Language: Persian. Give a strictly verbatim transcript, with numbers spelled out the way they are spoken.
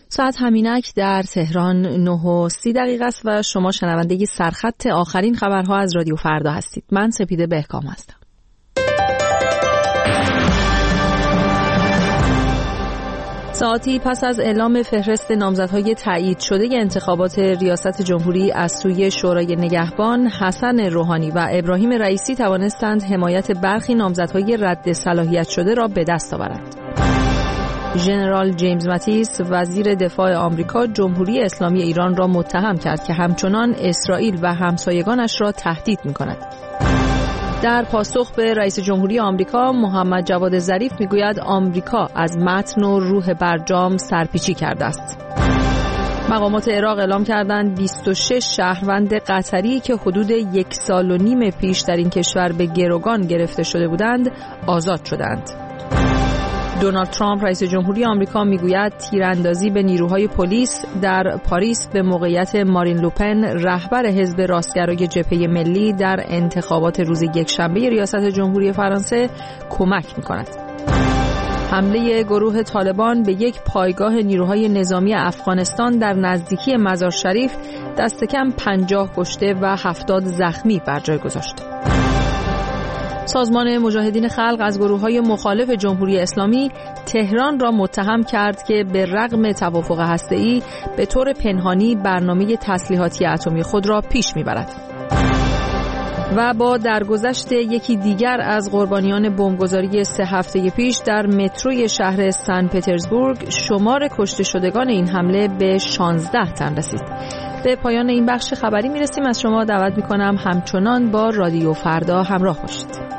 ساعت همینک در تهران نه و سی دقیقه است و شما شنونده سرخط آخرین خبرها از رادیو فردا هستید. من سپیده بهکام هستم. ساعتی پس از اعلام فهرست نامزدهای تایید شده انتخابات ریاست جمهوری از سوی شورای نگهبان، حسن روحانی و ابراهیم رئیسی توانستند حمایت برخی نامزدهای رد صلاحیت شده را به دست آورند. ژنرال جیمز ماتیس وزیر دفاع آمریکا جمهوری اسلامی ایران را متهم کرد که همچنان اسرائیل و همسایگانش را تهدید می‌کند. در پاسخ به رئیس جمهوری آمریکا، محمد جواد ظریف میگوید آمریکا از متن و روح برجام سرپیچی کرده است. مقامات عراق اعلام کردند بیست و شش شهروند قطری که حدود یک سال و نیم پیش در این کشور به گروگان گرفته شده بودند آزاد شدند. دونالد ترامپ رئیس جمهوری آمریکا میگوید تیراندازی به نیروهای پلیس در پاریس به موقعیت مارین لوپن رهبر حزب راستگرای جبهه ملی در انتخابات روز یکشنبه ریاست جمهوری فرانسه کمک می‌کند. حمله گروه طالبان به یک پایگاه نیروهای نظامی افغانستان در نزدیکی مزار شریف دست کم پنجاه کشته و هفتاد زخمی بر جای گذاشت. سازمان مجاهدین خلق از گروه‌های مخالف جمهوری اسلامی تهران را متهم کرد که به رغم توافق هسته‌ای به طور پنهانی برنامه تسلیحاتی اتمی خود را پیش می‌برد. و با درگذشت یکی دیگر از قربانیان بمبگذاری سه هفته پیش در متروی شهر سن پترزبورگ، شمار کشته شدگان این حمله به شانزده تن رسید. به پایان این بخش خبری میرسیم. از شما دعوت میکنم همچنان با رادیو فردا همراه باشید.